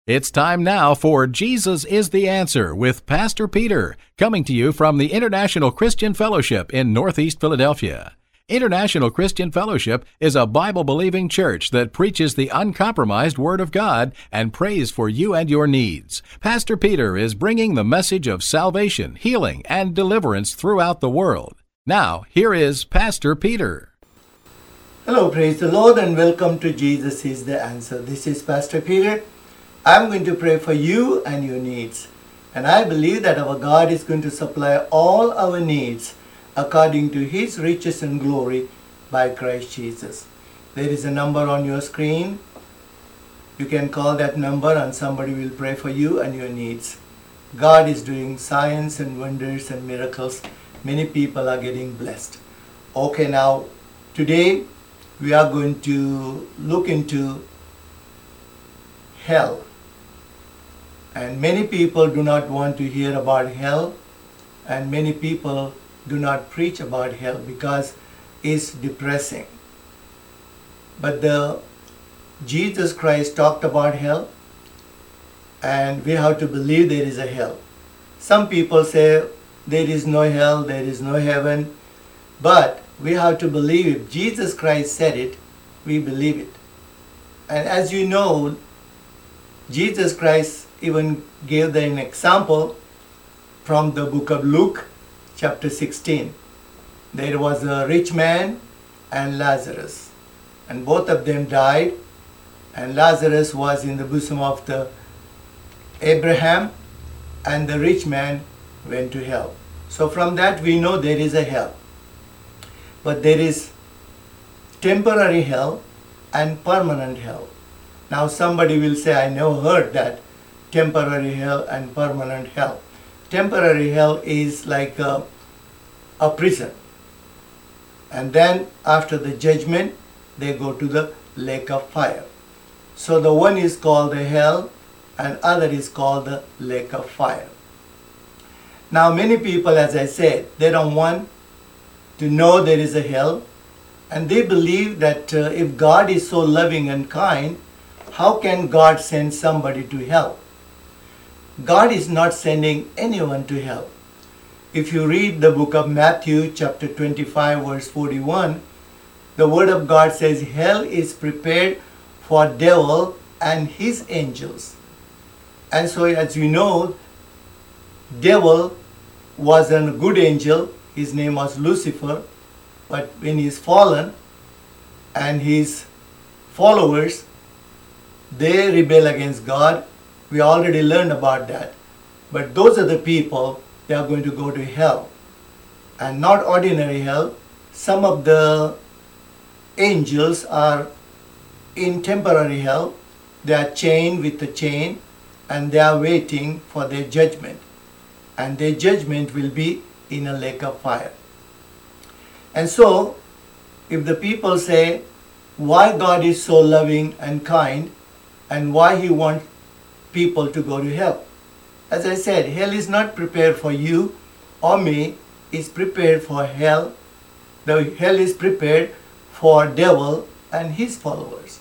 It's time now for Jesus is the Answer with Pastor Peter, coming to you from the International Christian Fellowship in Northeast Philadelphia. International Christian Fellowship is a Bible-believing church that preaches the uncompromised Word of God and prays for you and your needs. Pastor Peter is bringing the message of salvation, healing, and deliverance throughout the world. Now, here is Pastor Peter. Hello, praise the Lord, and welcome to Jesus is the Answer. This is Pastor Peter. I'm going to pray for you and your needs. And I believe that our God is going to supply all our needs according to His riches and glory by Christ Jesus. There is a number on your screen. You can call that number and somebody will pray for you and your needs. God is doing signs and wonders and miracles. Many people are getting blessed. Okay, now today we are going to look into hell. And many people do not want to hear about hell, and many people do not preach about hell because it's depressing. But Jesus Christ talked about hell, and we have to believe there is a hell. Some people say there is no hell, there is no heaven, but we have to believe if Jesus Christ said it, we believe it. And as you know, Jesus Christ even gave an example from the book of Luke, chapter 16. There was a rich man and Lazarus, and both of them died, and Lazarus was in the bosom of the Abraham, and the rich man went to hell. So from that we know there is a hell. But there is temporary hell and permanent hell. Now somebody will say, I never heard that temporary hell and permanent hell. Temporary hell is like a prison. And then after the judgment, they go to the lake of fire. So the one is called the hell and other is called the lake of fire. Now many people, as I said, they don't want to know there is a hell, and they believe that if God is so loving and kind, how can God send somebody to hell? God is not sending anyone to hell. If you read the book of Matthew chapter 25 verse 41, the word of God says hell is prepared for devil and his angels. And so as you know, devil was a good angel. His name was Lucifer. But when he is fallen and his followers, they rebel against God. We already learned about that. But those are the people, they are going to go to hell. And not ordinary hell. Some of the angels are in temporary hell. They are chained with a chain and they are waiting for their judgment. And their judgment will be in a lake of fire. And so, if the people say, why God is so loving and kind and why He wants people to go to hell. As I said, hell is not prepared for you or me, it's prepared for hell. The hell is prepared for devil and his followers.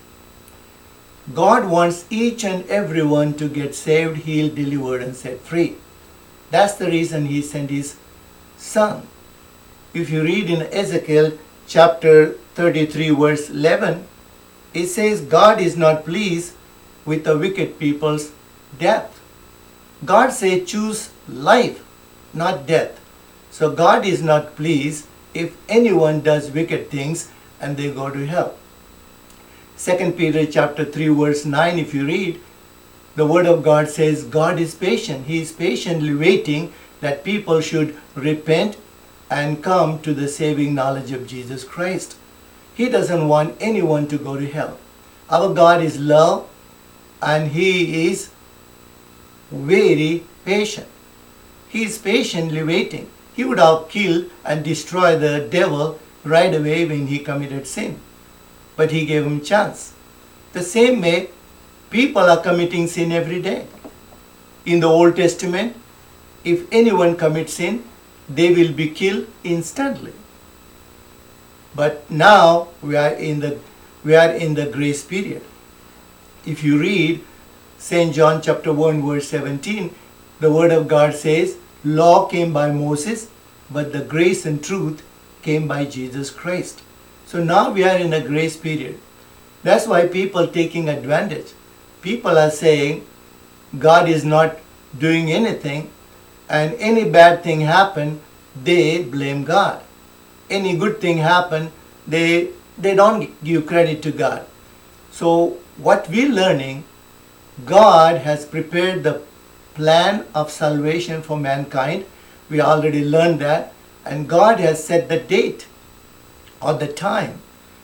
God wants each and everyone to get saved, healed, delivered, and set free. That's the reason He sent His Son. If you read in Ezekiel chapter 33 verse 11, it says God is not pleased with the wicked people's death. God says choose life, not death. So God is not pleased if anyone does wicked things and they go to hell. 2 Peter chapter 3 verse 9, if you read, the word of God says God is patient. He is patiently waiting that people should repent and come to the saving knowledge of Jesus Christ. He doesn't want anyone to go to hell. Our God is love and He is very patient. He is patiently waiting. He would have killed and destroyed the devil right away when he committed sin. But He gave him chance. The same way, people are committing sin every day. In the Old Testament, if anyone commits sin, they will be killed instantly. But now we are in the grace period. If you read St. John chapter 1 verse 17, the word of God says, law came by Moses, but the grace and truth came by Jesus Christ. So now we are in a grace period. That's why people taking advantage. People are saying God is not doing anything, and any bad thing happen, they blame God. Any good thing happen, they don't give credit to God. So what we're learning, God has prepared the plan of salvation for mankind. We already learned that. And God has set the date or the time.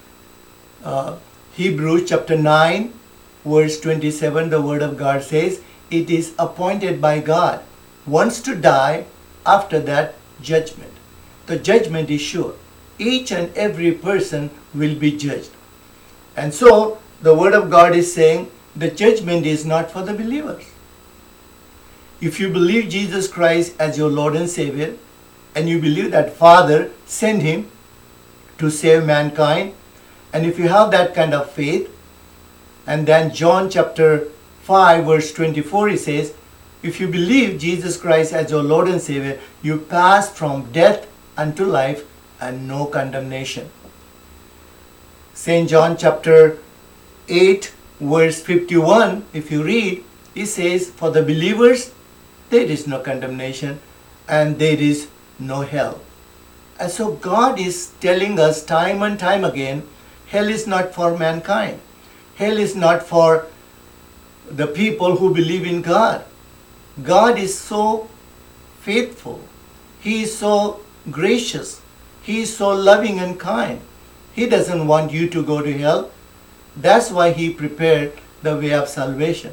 Hebrews chapter 9 verse 27, the word of God says, it is appointed by God once to die, after that judgment. The judgment is sure. Each and every person will be judged. And so the word of God is saying the judgment is not for the believers. If you believe Jesus Christ as your Lord and Savior, and you believe that Father sent him to save mankind, and if you have that kind of faith, and then John chapter 5 verse 24, he says, if you believe Jesus Christ as your Lord and Savior, you pass from death unto life and no condemnation. St. John chapter 8 verse 51, if you read, he says, for the believers there is no condemnation and there is no hell. And so God is telling us time and time again, hell is not for mankind. Hell is not for the people who believe in God. God is so faithful. He is so gracious. He is so loving and kind. He doesn't want you to go to hell. That's why he prepared the way of salvation.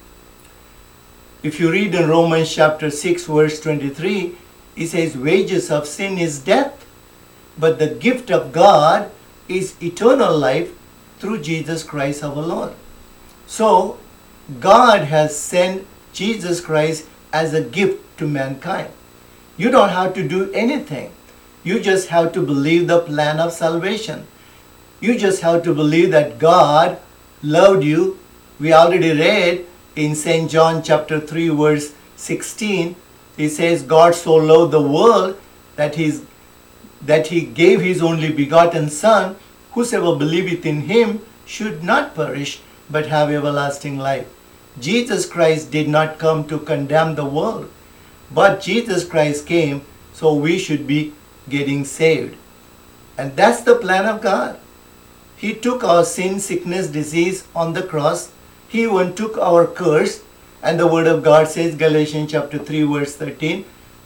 If you read in Romans chapter 6 verse 23, it says, wages of sin is death, but the gift of God is eternal life through Jesus Christ our Lord. So God has sent Jesus Christ as a gift to mankind. You don't have to do anything. You just have to believe the plan of salvation. You just have to believe that God loved you. We already read in St. John chapter 3 verse 16, it says, God so loved the world that he gave his only begotten Son, whosoever believeth in him should not perish, but have everlasting life. Jesus Christ did not come to condemn the world, but Jesus Christ came so we should be getting saved. And that's the plan of God. He took our sin, sickness, disease on the cross. He even took our curse. And the word of God says, Galatians chapter 3 verse 13,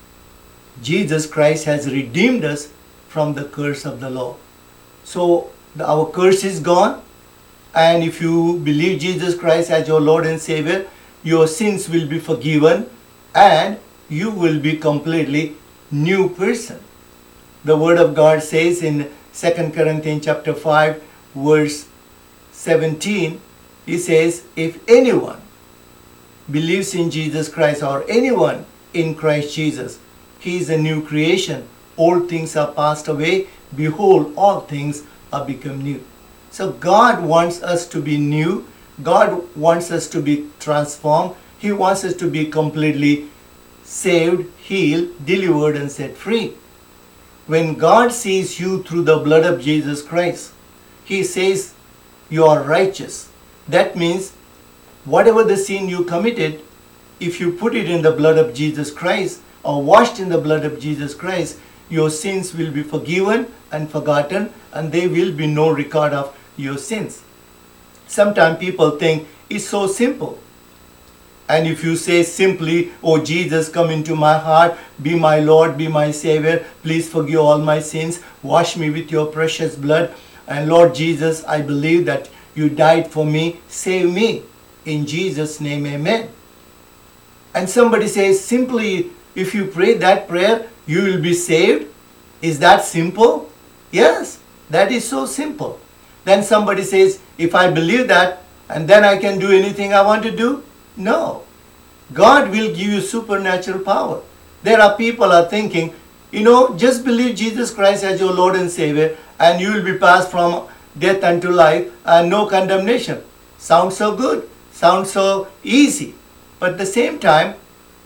Jesus Christ has redeemed us from the curse of the law. So our curse is gone. And if you believe Jesus Christ as your Lord and Savior, your sins will be forgiven and you will be completely new person. The word of God says in 2 Corinthians chapter 5 verse 17, he says, if anyone believes in Jesus Christ or anyone in Christ Jesus, he is a new creation. Old things are passed away. Behold, all things are become new. So God wants us to be new. God wants us to be transformed. He wants us to be completely saved, healed, delivered and set free. When God sees you through the blood of Jesus Christ, he says you are righteous. That means whatever the sin you committed, if you put it in the blood of Jesus Christ or washed in the blood of Jesus Christ, your sins will be forgiven and forgotten, and there will be no record of your sins. Sometimes people think it's so simple. And if you say simply, oh Jesus, come into my heart, be my Lord, be my Savior, please forgive all my sins, wash me with your precious blood, and Lord Jesus, I believe that you died for me, save me. In Jesus' name, amen. And somebody says, simply, if you pray that prayer, you will be saved. Is that simple? Yes, that is so simple. Then somebody says, if I believe that, and then I can do anything I want to do? No. God will give you supernatural power. There are people are thinking, just believe Jesus Christ as your Lord and Savior, and you will be passed from death unto life and no condemnation. Sounds so good. Sounds so easy. But at the same time,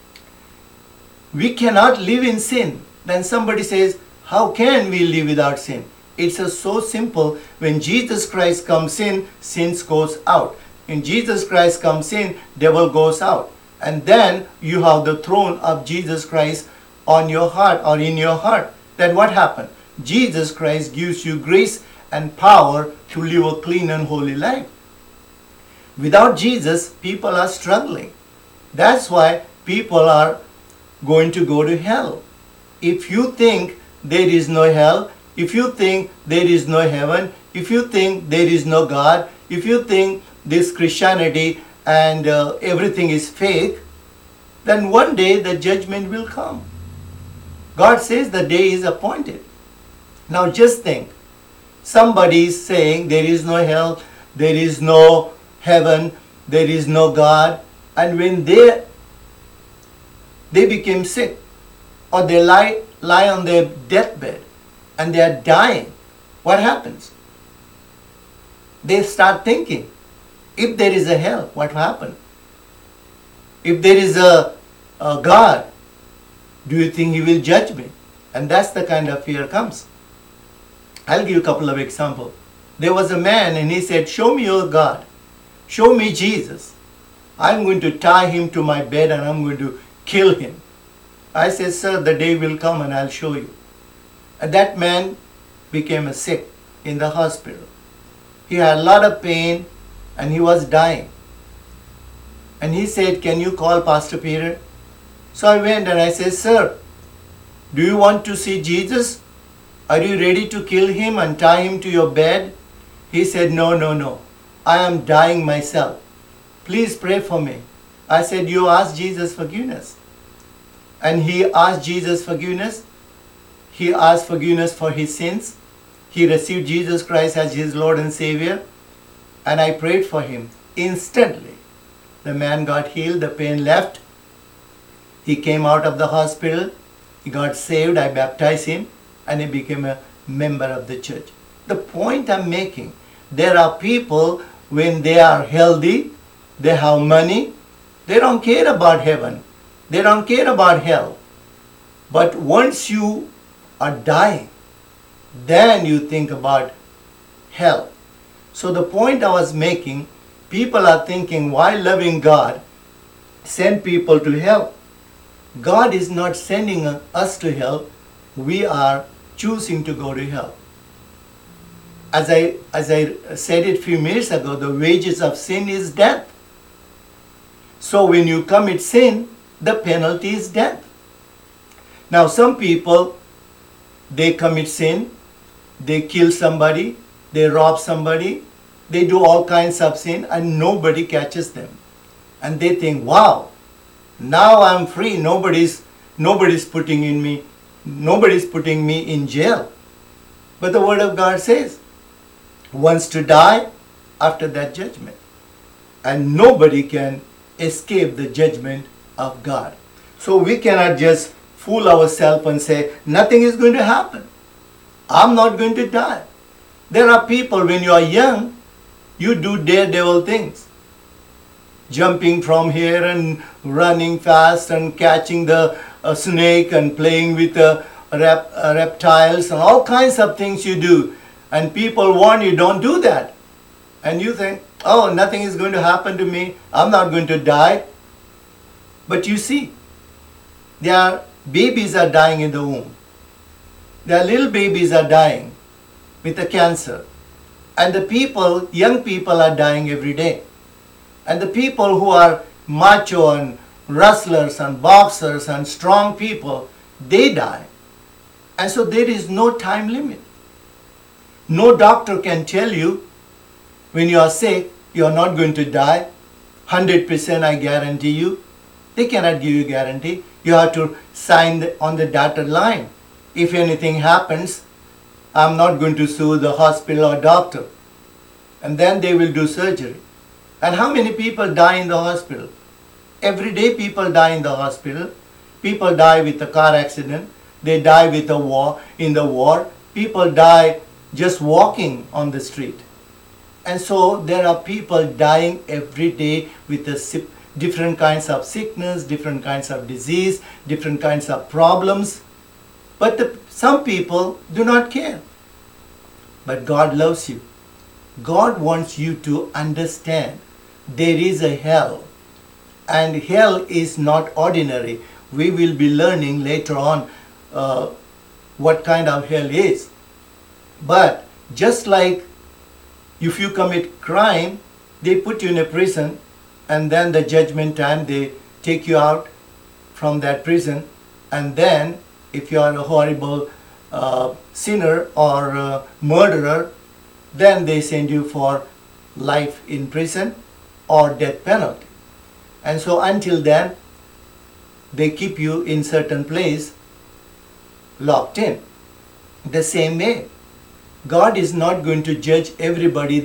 we cannot live in sin. Then somebody says, how can we live without sin? It's so simple. When Jesus Christ comes in, sin goes out. When Jesus Christ comes in, devil goes out. And then you have the throne of Jesus Christ on your heart or in your heart. Then what happened? Jesus Christ gives you grace and power to live a clean and holy life. Without Jesus, people are struggling. That's why people are going to go to hell. If you think there is no hell, if you think there is no heaven, if you think there is no God, if you think this Christianity and everything is fake, then one day the judgment will come. God says the day is appointed. Now just think, somebody is saying there is no hell, there is no heaven, there is no God, and when they became sick or they lie on their deathbed and they are dying, what happens? They start thinking, if there is a hell, what happened? If there is a God, do you think He will judge me? And that's the kind of fear comes. I'll give you a couple of examples. There was a man and he said, show me your God. Show me Jesus. I'm going to tie him to my bed and I'm going to kill him. I said, sir, the day will come and I'll show you. And that man became sick in the hospital. He had a lot of pain and he was dying. And he said, can you call Pastor Peter? So I went and I said, sir, do you want to see Jesus? Are you ready to kill him and tie him to your bed? He said, no. I am dying myself. Please pray for me. I said, you ask Jesus forgiveness. And he asked Jesus forgiveness. He asked forgiveness for his sins. He received Jesus Christ as his Lord and Savior. And I prayed for him. Instantly, the man got healed. The pain left. He came out of the hospital. He got saved. I baptized him. And he became a member of the church. The point I'm making, there are people, when they are healthy, they have money, they don't care about heaven. They don't care about hell. But once you are dying, then you think about hell. So the point I was making, people are thinking, why loving God send people to hell? God is not sending us to hell. We are choosing to go to hell. As I said it a few minutes ago, the wages of sin is death. So when you commit sin, the penalty is death. Now some people, they commit sin, they kill somebody, they rob somebody, they do all kinds of sin and nobody catches them. And they think, wow, now I'm free, nobody's putting me in jail. But the Word of God says, once to die, after that judgment. And nobody can escape the judgment of God. So we cannot just fool ourselves and say, nothing is going to happen. I'm not going to die. There are people, when you are young, you do daredevil things. Jumping from here and running fast and catching the snake and playing with reptiles and all kinds of things you do. And people warn you, don't do that. And you think, oh, nothing is going to happen to me. I'm not going to die. But you see, their babies are dying in the womb. Their little babies are dying with a cancer. And the people, young people are dying every day. And the people who are macho and wrestlers and boxers and strong people, they die. And so there is no time limit. No doctor can tell you when you are sick, you are not going to die. 100% I guarantee you. They cannot give you guarantee. You have to sign on the dotted line. If anything happens, I'm not going to sue the hospital or doctor. And then they will do surgery. And how many people die in the hospital? Every day people die in the hospital. People die with a car accident. They die with a war, in the war. People die just walking on the street. And so there are people dying every day with different kinds of sickness, different kinds of disease, different kinds of problems. But some people do not care. But God loves you. God wants you to understand there is a hell. And hell is not ordinary. We will be learning later on what kind of hell is. But just like if you commit crime, they put you in a prison, and then the judgment time they take you out from that prison, and then if you are a horrible sinner or murderer, then they send you for life in prison or death penalty. And so until then, they keep you in certain place locked in. The same way, God is not going to judge everybody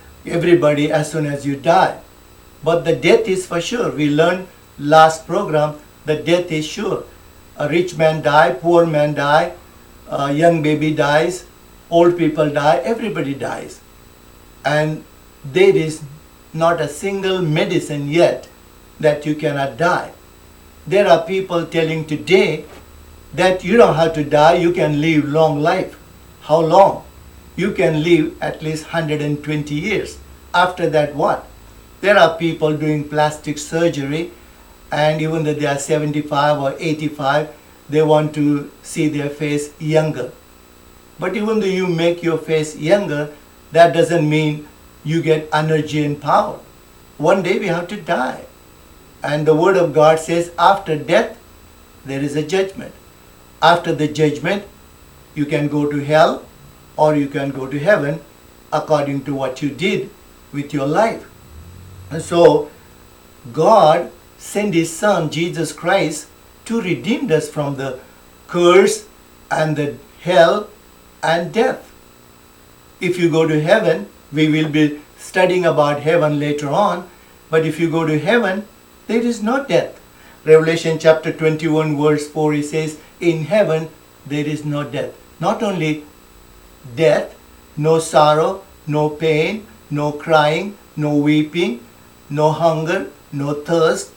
as soon as you die. But the death is for sure. We learned last program that death is sure. A rich man die, poor man die, a young baby dies, old people die, everybody dies. And there is not a single medicine yet that you cannot die. There are people telling today that you don't have to die, you can live long life. How long? You can live at least 120 years. After that, what? There are people doing plastic surgery, and even though they are 75 or 85, they want to see their face younger. But even though you make your face younger, that doesn't mean you get energy and power. One day we have to die. And the Word of God says after death, there is a judgment. After the judgment, you can go to hell or you can go to heaven according to what you did with your life. And so God sent His Son Jesus Christ to redeem us from the curse and the hell and death. If you go to heaven, we will be studying about heaven later on, but if you go to heaven, there is no death. Revelation chapter 21 verse 4, it says, in heaven there is no death. Not only death, no sorrow, no pain, no crying, no weeping, no hunger, no thirst.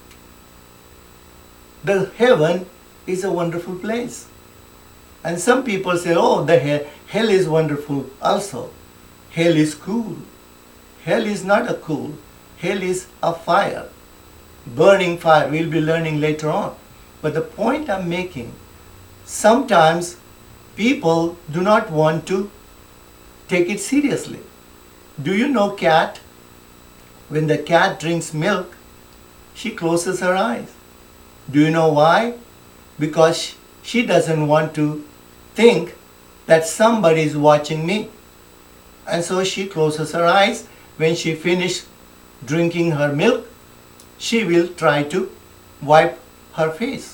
The heaven is a wonderful place. And some people say, oh, the hell is wonderful also. Hell is cool. Hell is not a cool. Hell is a fire. Burning fire. We'll be learning later on. But the point I'm making, sometimes people do not want to take it seriously. Do you know cat? When the cat drinks milk, she closes her eyes. Do you know why? Because she doesn't want to think that somebody is watching me. And so she closes her eyes. When she finishes drinking her milk, she will try to wipe her face.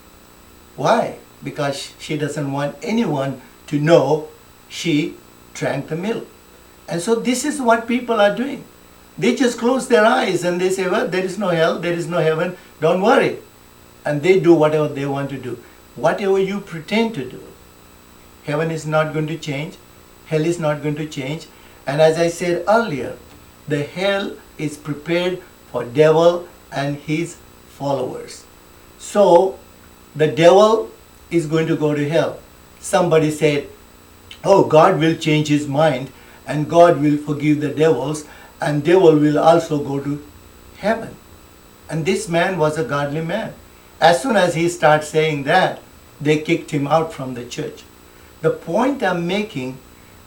Why? Because she doesn't want anyone to know she drank the milk. And so this is what people are doing. They just close their eyes and they say, well, there is no hell, there is no heaven, don't worry. And they do whatever they want to do. Whatever you pretend to do. Heaven is not going to change. Hell is not going to change. And as I said earlier, the hell is prepared for devil and his followers. So the devil is going to go to hell. Somebody said, oh, God will change his mind and God will forgive the devils and devil will also go to heaven. And this man was a godly man. As soon as he started saying that, they kicked him out from the church. The point I'm making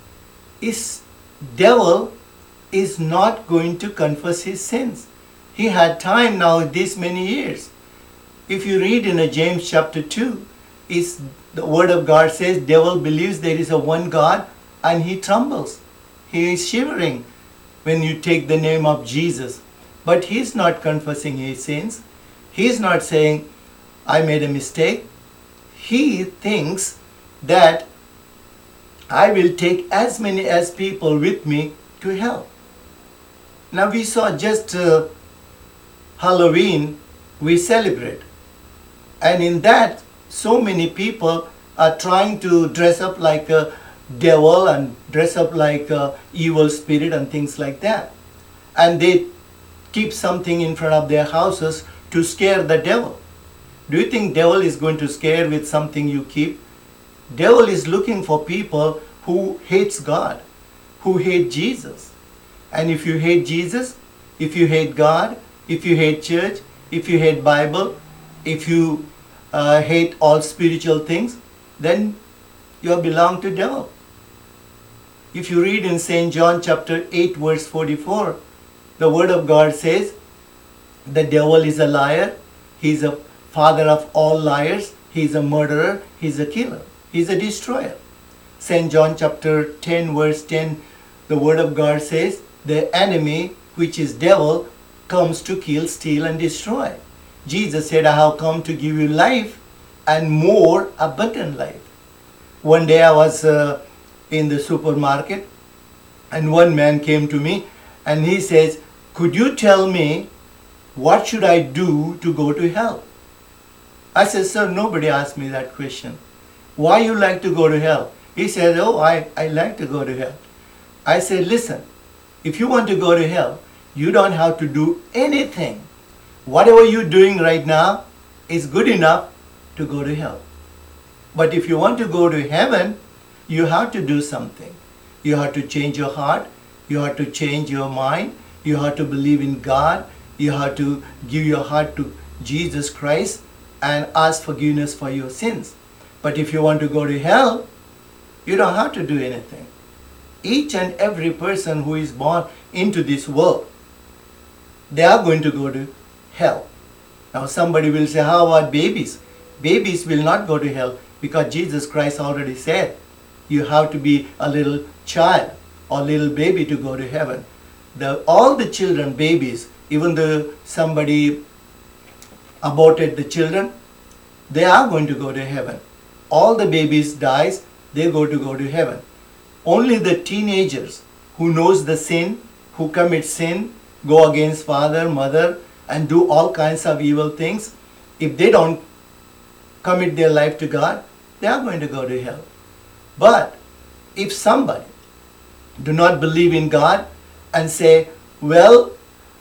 is devil is not going to confess his sins. He had time now these many years. If you read in James chapter 2, is the word of God says devil believes there is a one God and he trembles. He is shivering when you take the name of Jesus. But he's not confessing his sins. He's not saying, I made a mistake. He thinks that I will take as many as people with me to hell. Now we saw just Halloween we celebrate. And in that, so many people are trying to dress up like devil and dress up like evil spirit and things like that. And they keep something in front of their houses to scare the devil. Do you think devil is going to scare with something you keep? Devil is looking for people who hates God, who hate Jesus. And if you hate Jesus, if you hate God, if you hate church, if you hate Bible, if you hate all spiritual things, then you belong to devil. If you read in St. John chapter 8 verse 44, the word of God says, the devil is a liar, he is a father of all liars, he is a murderer, he is a killer, he is a destroyer. St. John chapter 10 verse 10, the word of God says, the enemy, which is devil, comes to kill, steal and destroy. Jesus said, I have come to give you life and more abundant life. One day I was in the supermarket and one man came to me and he says, could you tell me what should I do to go to hell? I said, sir, nobody asked me that question. Why you like to go to hell? He said, oh, I like to go to hell. I said, listen, if you want to go to hell, you don't have to do anything. Whatever you're doing right now is good enough to go to hell. But if you want to go to heaven, you have to do something. You have to change your heart. You have to change your mind. You have to believe in God. You have to give your heart to Jesus Christ and ask forgiveness for your sins. But if you want to go to hell, you don't have to do anything. Each and every person who is born into this world, they are going to go to hell. Now somebody will say, how about babies? Babies will not go to hell because Jesus Christ already said, you have to be a little child or little baby to go to heaven. All the children, babies, even though somebody aborted the children, they are going to go to heaven. All the babies dies, they go to heaven. Only the teenagers who knows the sin, who commit sin, go against father, mother, and do all kinds of evil things, if they don't commit their life to God, they are going to go to hell. But if somebody do not believe in God and say, well,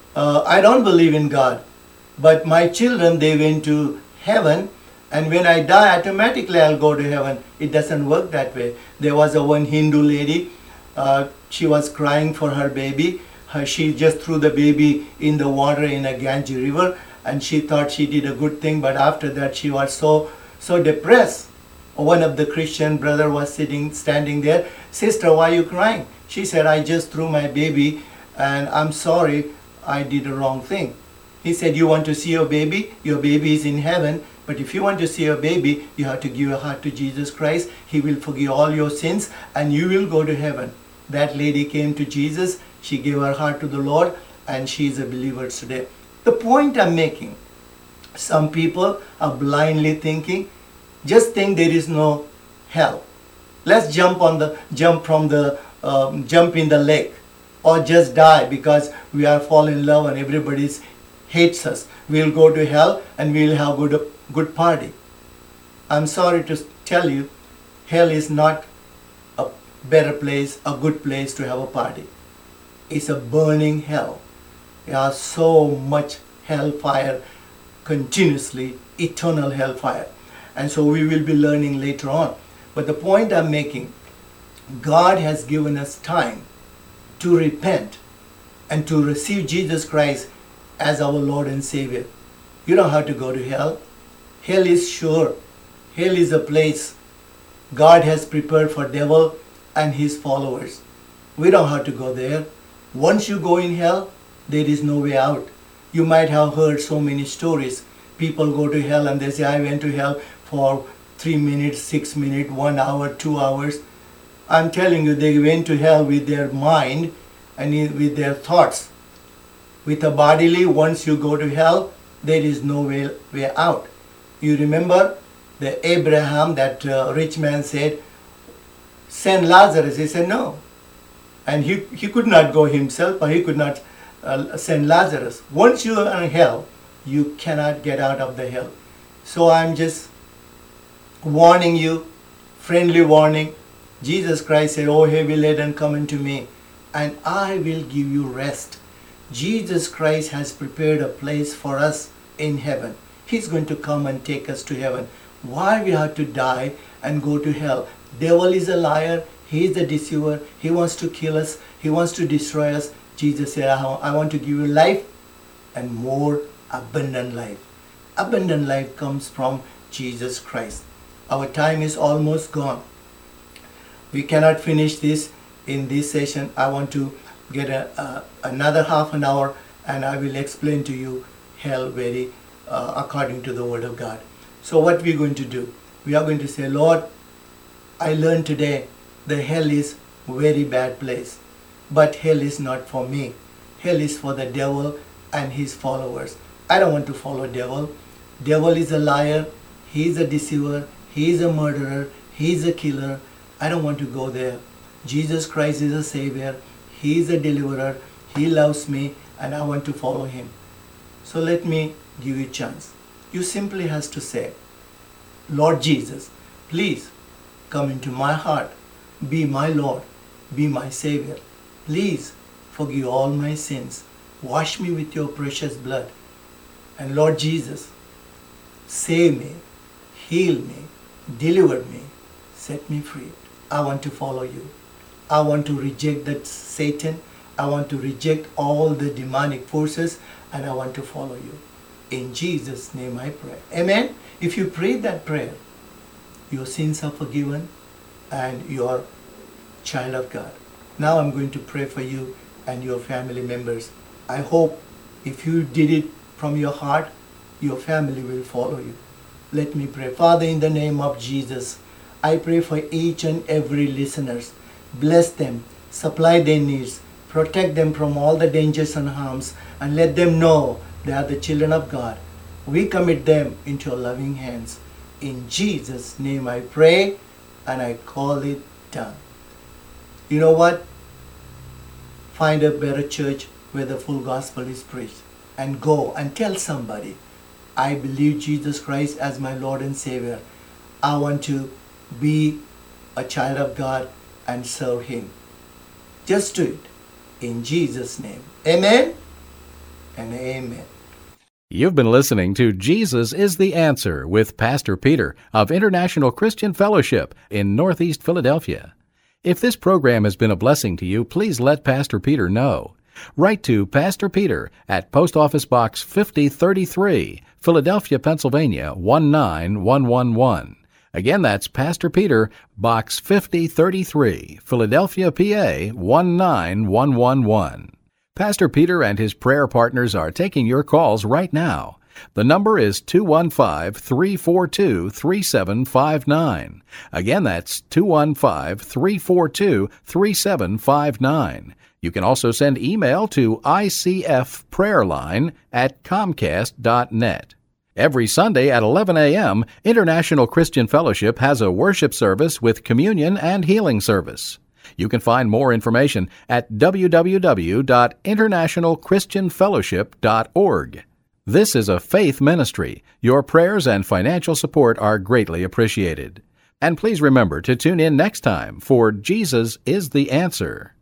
I don't believe in God, but my children, they went to heaven, and when I die, automatically I'll go to heaven. It doesn't work that way. There was one Hindu lady, she was crying for her baby. She just threw the baby in the water in a Ganges river, and she thought she did a good thing, but after that she was so depressed. One of the Christian brother was standing there. Sister, why are you crying? She said, I just threw my baby and I'm sorry, I did a wrong thing. He said, you want to see your baby? Your baby is in heaven. But if you want to see your baby, you have to give your heart to Jesus Christ. He will forgive all your sins and you will go to heaven. That lady came to Jesus. She gave her heart to the Lord and she is a believer today. The point I'm making, some people are blindly thinking, just think there is no hell. Let's jump in the lake, or just die because we are fallen in love and everybody hates us. We'll go to hell and we'll have good party. I'm sorry to tell you, hell is not a better place, a good place to have a party. It's a burning hell. There are so much hellfire continuously, eternal hellfire. And so we will be learning later on. But the point I'm making, God has given us time to repent and to receive Jesus Christ as our Lord and Savior. You don't have to go to hell. Hell is sure. Hell is a place God has prepared for devil and his followers. We don't have to go there. Once you go in hell, there is no way out. You might have heard so many stories. People go to hell and they say, I went to hell for 3 minutes, 6 minutes, 1 hour, 2 hours. I'm telling you, they went to hell with their mind and with their thoughts. With a bodily, once you go to hell, there is no way out. You remember the Abraham, that rich man said, send Lazarus. He said no. And he could not go himself, or he could not send Lazarus. Once you are in hell, you cannot get out of the hell. So I'm just warning you, friendly warning, Jesus Christ said, "Oh, heavy laden, come unto me, and I will give you rest." Jesus Christ has prepared a place for us in heaven. He's going to come and take us to heaven. Why we have to die and go to hell? Devil is a liar. He is a deceiver. He wants to kill us. He wants to destroy us. Jesus said, I want to give you life and more abundant life. Abundant life comes from Jesus Christ. Our time is almost gone. We cannot finish this in this session. I want to get another half an hour, and I will explain to you hell very according to the Word of God. So what we're going to do, we are going to say, Lord, I learned today the hell is very bad place, but hell is not for me. Hell is for the devil and his followers. I don't want to follow devil. Devil is a liar. He is a deceiver. He is a murderer. He is a killer. I don't want to go there. Jesus Christ is a savior. He is a deliverer. He loves me, and I want to follow him. So let me give you a chance. You simply has to say, Lord Jesus, please come into my heart. Be my Lord. Be my Savior. Please forgive all my sins. Wash me with your precious blood. And Lord Jesus, save me, heal me, deliver me, set me free. I want to follow you. I want to reject that Satan. I want to reject all the demonic forces, and I want to follow you. In Jesus' name I pray. Amen. If you pray that prayer, your sins are forgiven and you are child of God. Now I'm going to pray for you and your family members. I hope if you did it from your heart, your family will follow you. Let me pray. Father, in the name of Jesus, I pray for each and every listeners. Bless them, supply their needs, protect them from all the dangers and harms, and let them know they are the children of God. We commit them into your loving hands. In Jesus' name I pray, and I call it done. You know what? Find a better church where the full gospel is preached, and go and tell somebody, I believe Jesus Christ as my Lord and Savior. I want to be a child of God and serve Him. Just do it. In Jesus' name. Amen and amen. You've been listening to Jesus is the Answer with Pastor Peter of International Christian Fellowship in Northeast Philadelphia. If this program has been a blessing to you, please let Pastor Peter know. Write to Pastor Peter at Post Office Box 5033, Philadelphia, Pennsylvania 19111. Again, that's Pastor Peter, Box 5033, Philadelphia, PA 19111. Pastor Peter and his prayer partners are taking your calls right now. The number is 215-342-3759. Again, that's 215-342-3759. You can also send email to icfprayerline@comcast.net. Every Sunday at 11 a.m., International Christian Fellowship has a worship service with communion and healing service. You can find more information at www.internationalchristianfellowship.org. This is a faith ministry. Your prayers and financial support are greatly appreciated. And please remember to tune in next time for Jesus is the Answer.